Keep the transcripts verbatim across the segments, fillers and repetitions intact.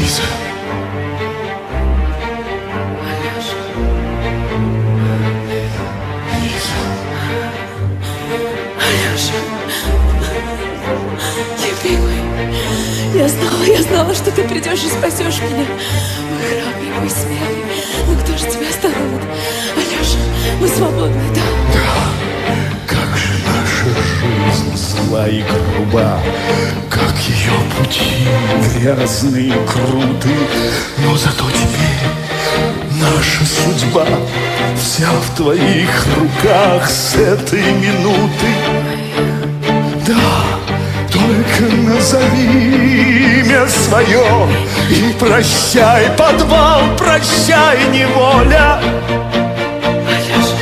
Лиза. Алеша. Лиза. Алеша. Любимый. Я знала, я знала, что ты придешь и спасешь меня. Мой храбрый, мой смелый. Ну кто же тебя остановит? Алеша, мы свободны, да? Да, как же наша жизнь зла и груба, как ее пути грязные и круты, но зато теперь наша судьба вся в твоих руках с этой минуты. Да, только назови имя свое и прощай подвал, прощай неволя. Алеша,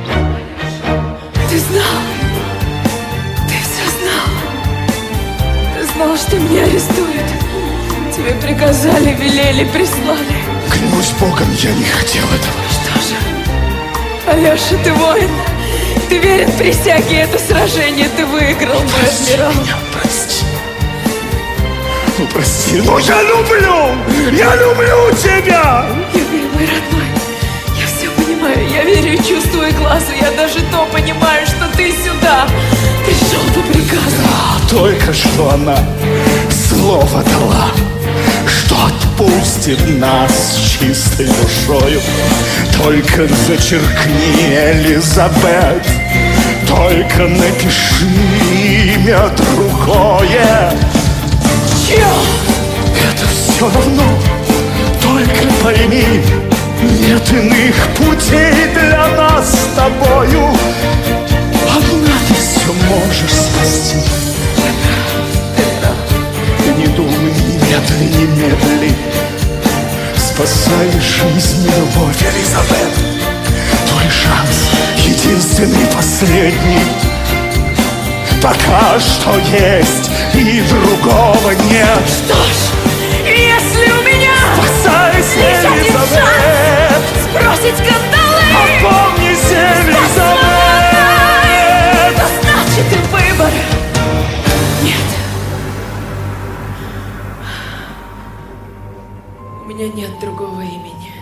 ты знал, ты все знал. Ты знал, что меня арестуют. Тебе приказали, велели, прислали. Клянусь Богом, я не хотел этого. Что же, Алеша, ты воин. Ты верен присяге, это сражение ты выиграл, мой Прости адмирал. меня, прости. Ну, прости, но я люблю! Я люблю тебя! Юрий, мой родной, я все понимаю, я верю и чувствую глазу. Я даже то понимаю, что ты сюда пришел по приказу. Да, только что она слово дала, что отпустит нас с чистой душою. Только зачеркни, Элизабет, только напиши имя другое. Чье? Это все равно, только пойми, нет иных путей для нас с тобою. Одна ты все можешь спасти. Ты не думай, не медли, не медли. Спасай жизнь и любовь, Элизабет. Твой шанс единственный, последний. Пока что есть и другого нет. Что ж, если у меня Спасайся, есть один Элизабет. шанс сбросить кандалы, Опомнись, Элизабет. то значит и выбор нет. У меня нет другого имени.